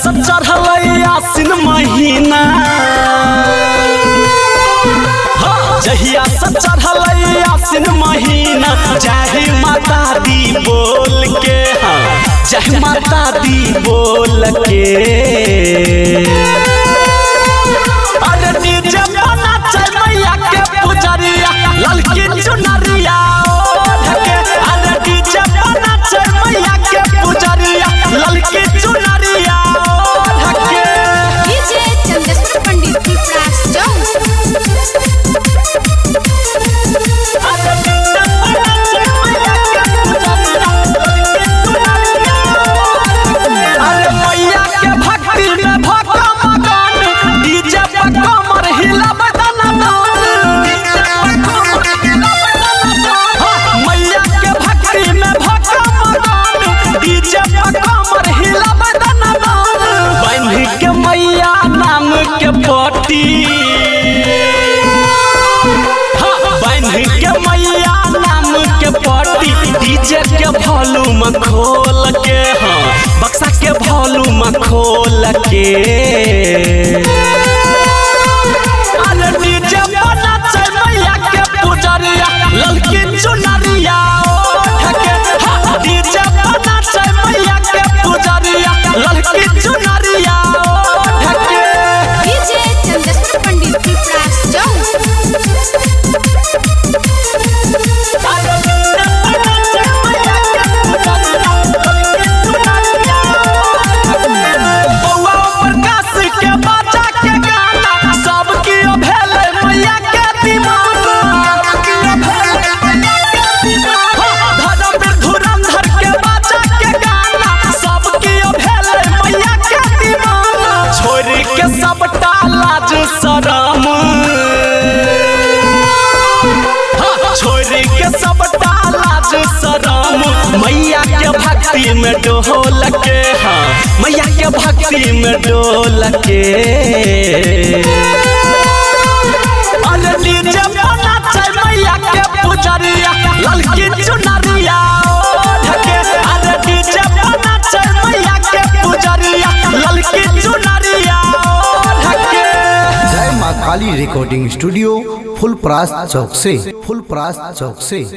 से चढ़ल आसिन महीना, जहिया से चढ़ल आसिन महीना, जय माता दी बोल के, जय माता दी बोल के। अरे डीजे बना चल मैया के पुजरिया, ललकी चुनरिया ओढ़ के। अरे डीजे बना चल मैया के पुजरिया, ललकी चुनरिया ओढ़ के। डीजे चंद्रशेखर पंडित की प्रास अरे मैया के भक्ति में भक्का मगन, डीजे पर कमर हिला बदना मैया के भक्ति में भक्का मगन, डीजे पर कमर हिला बदना बांध के मैया नाम के पट्टी, बांध के मैया नाम के पट्टी, डीजे के वॉल्यूम खोल के, बक्सा के वॉल्यूम खोल के। अरे डीजे बना चल मैया के पुजरिया, ललकी चुनरिया ओढ़ के। डीजे बना चल मैया के पुजरिया, ललकी चुनरिया ओढ़ के। डीजे चंद्रशेखर पंडित की प्रास सबटा लाज शरम, छोड़ के सबटा लाज शरम, मैया के भक्ति में डोल के, मैया के भक्ति में डोल के। अरे डीजे बना चल मैया के पुजरिया, ललकी चुनरिया ओढ़ के। अरे डीजे बना चल मैया के पुजरिया, ललकी चुनरिया ओढ़ के। जय माँ काली रिकॉर्डिंग स्टूडियो फुलपरास चौक से।